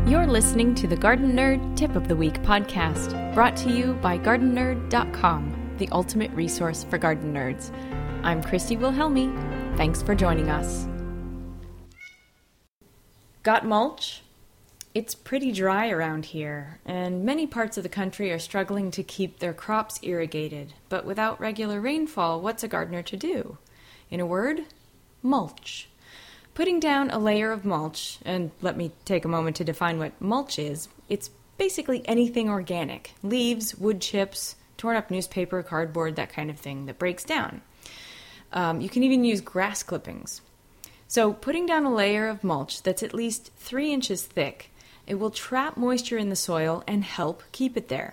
You're listening to the Garden Nerd Tip of the Week podcast, brought to you by GardenNerd.com, the ultimate resource for garden nerds. I'm Christy Wilhelmi. Thanks for joining us. Got mulch? It's pretty dry around here, and many parts of the country are struggling to keep their crops irrigated. But without regular rainfall, what's a gardener to do? In a word, mulch. Putting down a layer of mulch, and let me take a moment to define what mulch is, it's basically anything organic. Leaves, wood chips, torn up newspaper, cardboard, that kind of thing that breaks down. You can even use grass clippings. So putting down a layer of mulch that's at least 3 inches thick, it will trap moisture in the soil and help keep it there.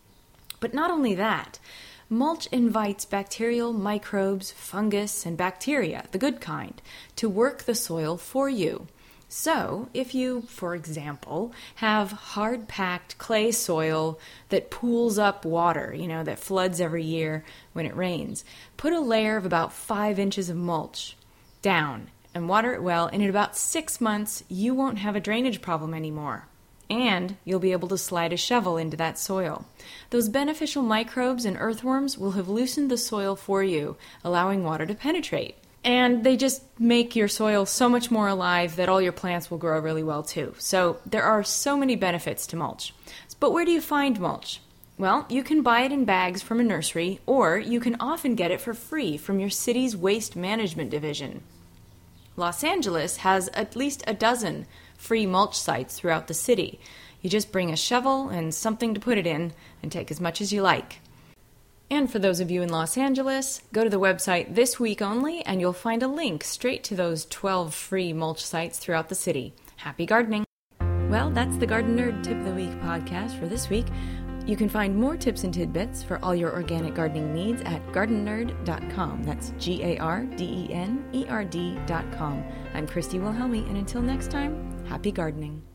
But not only that, mulch invites bacterial microbes, fungus, and bacteria, the good kind, to work the soil for you. So, if you, for example, have hard-packed clay soil that pools up water, that floods every year when it rains, put a layer of about 5 inches of mulch down and water it well, and in about 6 months, you won't have a drainage problem anymore. And you'll be able to slide a shovel into that soil. Those beneficial microbes and earthworms will have loosened the soil for you, allowing water to penetrate. And they just make your soil so much more alive that all your plants will grow really well too. So there are so many benefits to mulch. But where do you find mulch? Well, you can buy it in bags from a nursery, or you can often get it for free from your city's waste management division. Los Angeles has at least a dozen free mulch sites throughout the city. You just bring a shovel and something to put it in and take as much as you like. And for those of you in Los Angeles, go to the website this week only and you'll find a link straight to those 12 free mulch sites throughout the city. Happy gardening! Well, that's the Garden Nerd Tip of the Week podcast for this week. You can find more tips and tidbits for all your organic gardening needs at GardenNerd.com. That's GardenNerd.com. I'm Christy Wilhelmi, and until next time, happy gardening.